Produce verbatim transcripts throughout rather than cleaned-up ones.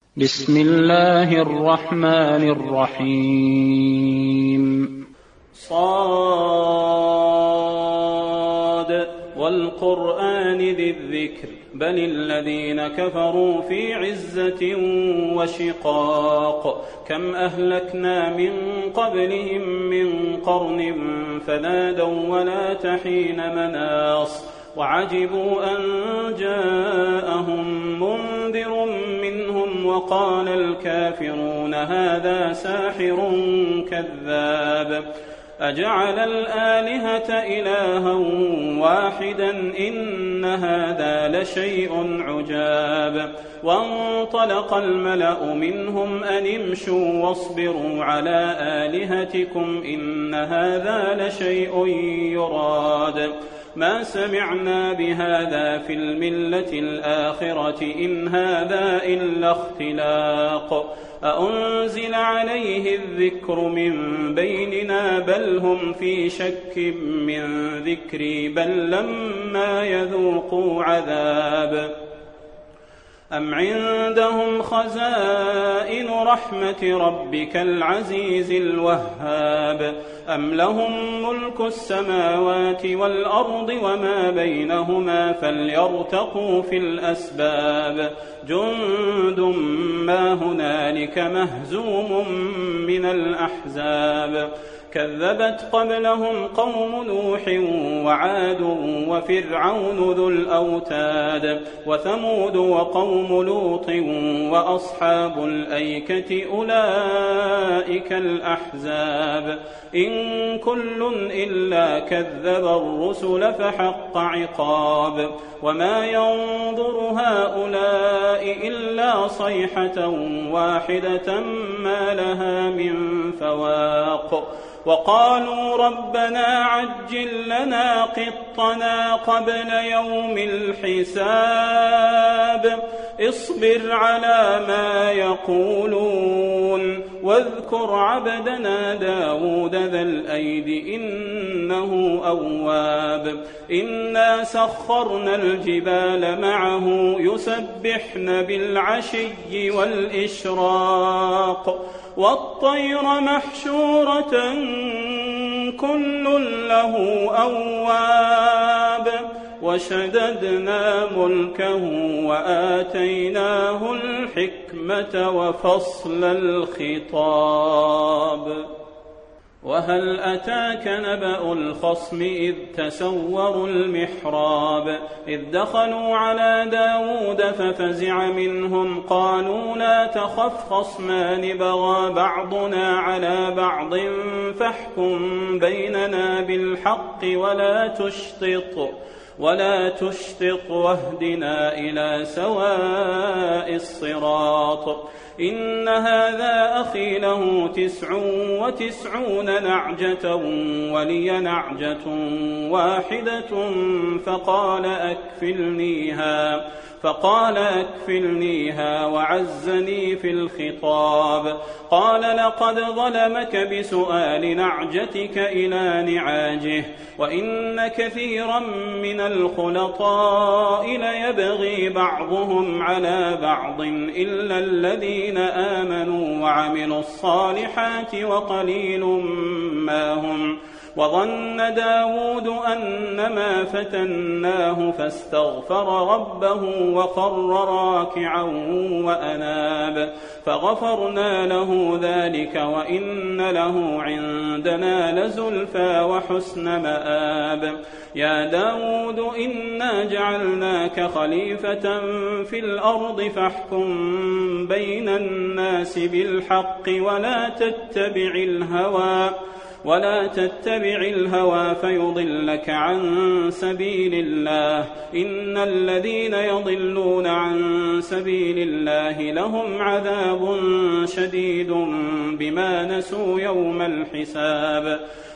بسم الله الرحمن الرحيم. صاد والقرآن ذي الذكر بل الذين كفروا في عزة وشقاق كم أهلكنا من قبلهم من قرن فنادوا ولا تحين مناص وعجبوا أن جاءهم منذر منهم وقال الكافرون هذا ساحر كذاب أجعل الآلهة إلها واحدا إن هذا لشيء عجاب وانطلق الملأ منهم أن امشوا واصبروا على آلهتكم إن هذا لشيء يراد ما سمعنا بهذا في الملة الآخرة إن هذا إلا اختلاق أأنزل عليه الذكر من بيننا بل هم في شك من ذكري بل لما يذوقوا عذاب أم عندهم خزائن رحمة ربك العزيز الوهاب أم لهم ملك السماوات والأرض وما بينهما فليرتقوا في الأسباب جند ما هنالك مهزوم من الأحزاب كذبت قبلهم قوم نوح وعاد وفرعون ذو الأوتاد وثمود وقوم لوط وأصحاب الأيكة أولئك الأحزاب إن كل إلا كذب الرسل فحق عقاب وما ينظر هؤلاء إلا صيحة واحدة ما لها من فواق وقالوا ربنا عجل لنا قطنا قبل يوم الحساب اصبر على ما يقولون واذكر عبدنا داود ذا الأيد إنه أواب إنا سخرنا الجبال معه يسبحن بالعشي والإشراق والطير محشورة كل له أواب وشددنا ملكه وآتيناه الحكمة وفصل الخطاب وهل أتاك نبأ الخصم إذ تسوروا المحراب إذ دخلوا على داود ففزع منهم قالوا لا تخف خصمان بغى بعضنا على بعض فاحكم بيننا بالحق ولا تشطط ولا تشطط واهدنا إلى سواء الصراط إن هذا أخي له تسع وتسعون نعجة ولي نعجة واحدة فقال أكفلنيها فقال أكفلنيها وعزني في الخطاب قال لقد ظلمك بسؤال نعجتك إلى نعاجه وإن كثيرا من الخلطاء ليبغي بعضهم على بعض إلا الذين آمنوا وعملوا الصالحات وقليل ما هم وظن داود أنما فتناه فاستغفر ربه وخر راكعا وأناب فغفرنا له ذلك وإن له عندنا لزلفى وحسن مآب يا داود إنا جعلناك خليفة في الأرض فاحكم بين الناس بالحق ولا تتبع الهوى ولا تتبع الهوى فيضلك عن سبيل الله إن الذين يضلون عن سبيل الله لهم عذاب شديد بما نسوا يوم الحساب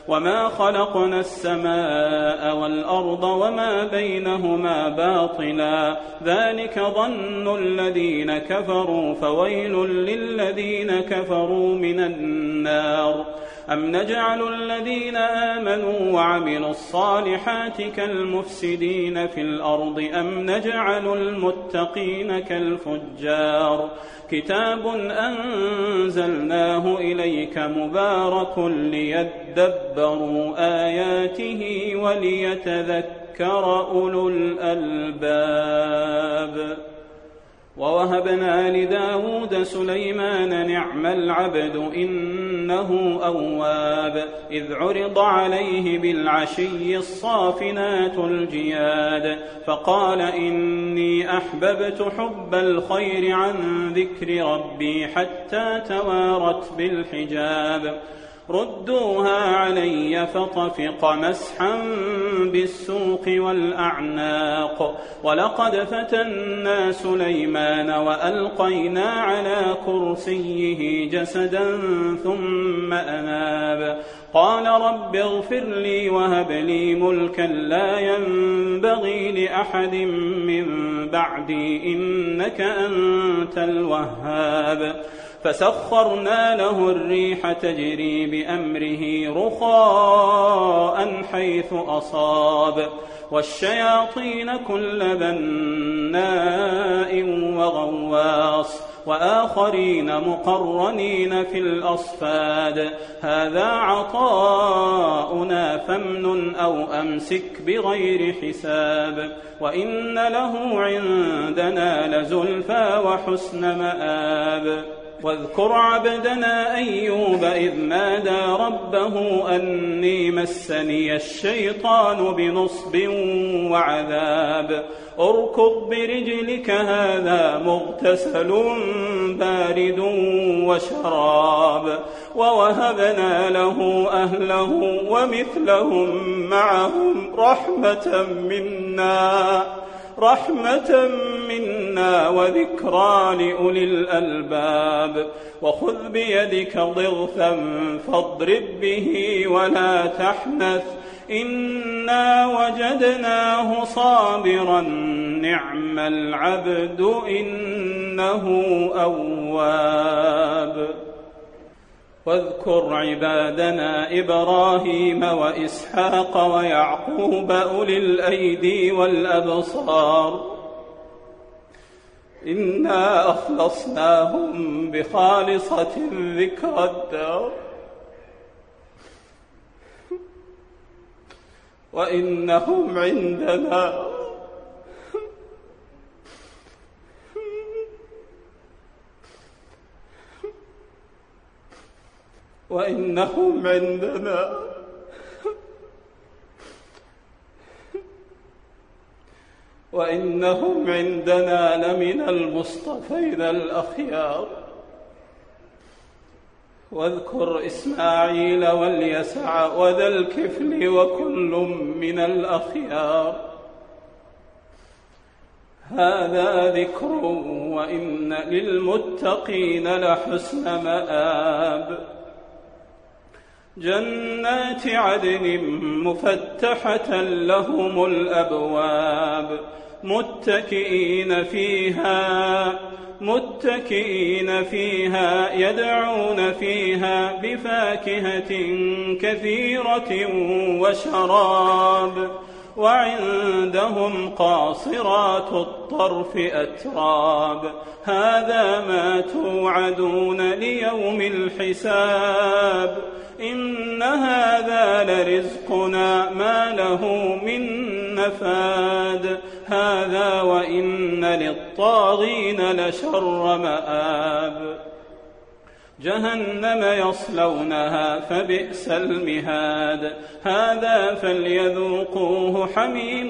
وما خلقنا السماء والأرض وما بينهما باطلا ذلك ظن الذين كفروا فويل للذين كفروا من النار أم نجعل الذين آمنوا وعملوا الصالحات كالمفسدين في الأرض أم نجعل المتقين كالفجار كتاب أنزلناه إليك مبارك ليدبروا آياته وليتذكر أولو الألباب. ووهبنا لداود سليمان نعم العبد إنه أواب إذ عرض عليه بالعشي الصافنات الجياد فقال إني أحببت حب الخير عن ذكر ربي حتى توارت بالحجاب ردوها علي فطفق مسحا بالسوق والأعناق ولقد فتنا سليمان وألقينا على كرسيه جسدا ثم أناب قال رب اغفر لي وهب لي ملكا لا ينبغي لأحد من بعدي إنك أنت الوهاب فسخرنا له الريح تجري بأمره رخاء حيث أصاب والشياطين كل بناء وغواص وآخرين مقرنين في الأصفاد هذا عطاؤنا فامنن أو أمسك بغير حساب وإن له عندنا لزلفى وحسن مآب. واذكر عبدنا أيوب إذ نادى ربه أني مسني الشيطان بنصب وعذاب اركض برجلك هذا مغتسل بارد وشراب ووهبنا له أهله ومثلهم معهم رحمة منا رحمة منا وذكرى لأولي الألباب وخذ بيدك ضغثا فاضرب به ولا تحنث إنا وجدناه صابرا نعم العبد إنه أواب. واذكر عبادنا إبراهيم وإسحاق ويعقوب أولي الأيدي والأبصار إنا أخلصناهم بخالصة ذكر الدار وإنهم عندنا وإنهم عندنا وإنهم عندنا لمن المصطفين الأخيار. واذكر إسماعيل واليسع وذا الكفل وكل من الأخيار هذا ذكر وإن للمتقين لحسن مآب. جنات عدن مفتحة لهم الأبواب متكئين فيها متكئين فيها يدعون فيها بفاكهة كثيرة وشراب وعندهم قاصرات الطرف أتراب هذا ما توعدون ليوم الحساب إن هذا لرزقنا ما له من نفاد هذا وإن للطاغين لشر مآب. جهنم يصلونها فبئس المهاد هذا فليذوقوه حميم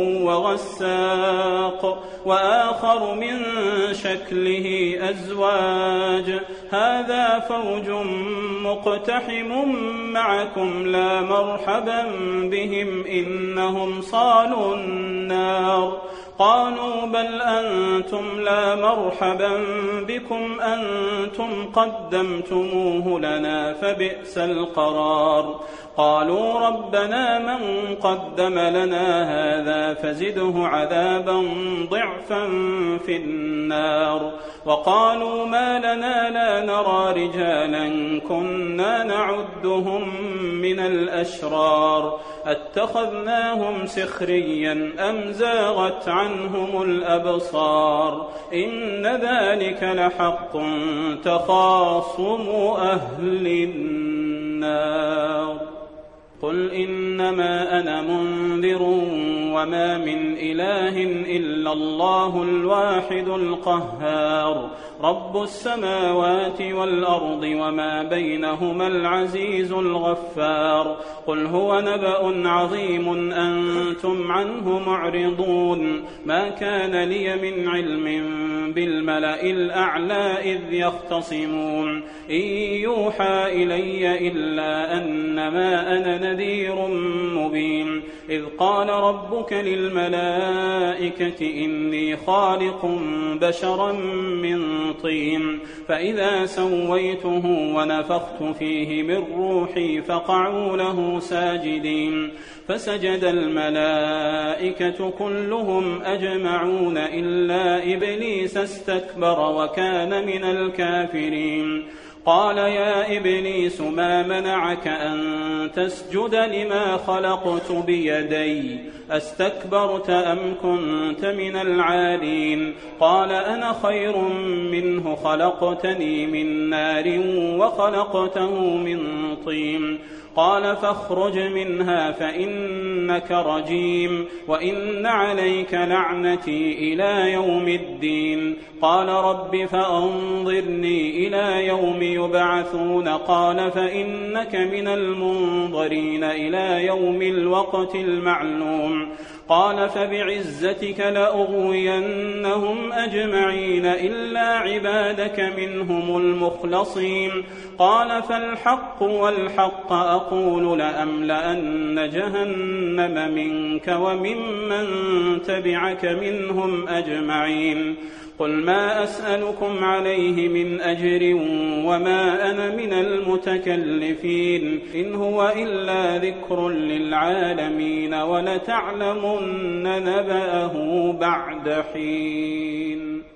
وغساق وآخر من شكله أزواج هذا فوج مقتحم معكم لا مرحبا بهم إنهم صالوا النار قالوا بل أنتم لا مرحبا بكم أنتم قدمتموه لنا فبئس القرار. قالوا ربنا من قدم لنا هذا فزده عذابا ضعفا في النار. وقالوا ما لنا لا نرى رجالا كنا نعدهم من الأشرار أتخذناهم سخريا أم زاغت عنهم الأبصار إن ذلك لحق تخاصم أهل النار. قل إنما أنا منذر وما من إله إلا الله الواحد القهار رب السماوات والأرض وما بينهما العزيز الغفار. قل هو نبأ عظيم أنتم عنه معرضون ما كان لي من علم بالملأ الأعلى إذ يختصمون إن يوحى إلي إلا أنما أنا نذير مبين. إذ قال ربك للملائكة إني خالق بشرا من طين فإذا سويته ونفخت فيه من روحي فقعوا له ساجدين فسجد الملائكة كلهم أجمعون إلا إبليس استكبر وكان من الكافرين. قال يا إبليس ما منعك أن تسجد لما خلقت بيدي أستكبرت أم كنت من العالين؟ قال أنا خير منه خلقتني من نار وخلقته من طين. قال فاخرج منها فإنك رجيم وإن عليك لعنتي إلى يوم الدين. قال رب فأنظرني إلى يوم يبعثون قال فإنك من المنظرين إلى يوم الوقت المعلوم. قال فبعزتك لأغوينهم أجمعين إلا عبادك منهم المخلصين. قال فالحق والحق أقول لأملأن جهنم منك وممن تبعك منهم أجمعين. قل ما أسألكم عليه من أجر وما أنا من المتكلفين إن هو إلا ذكر للعالمين ولتعلمن نبأه بعد حين.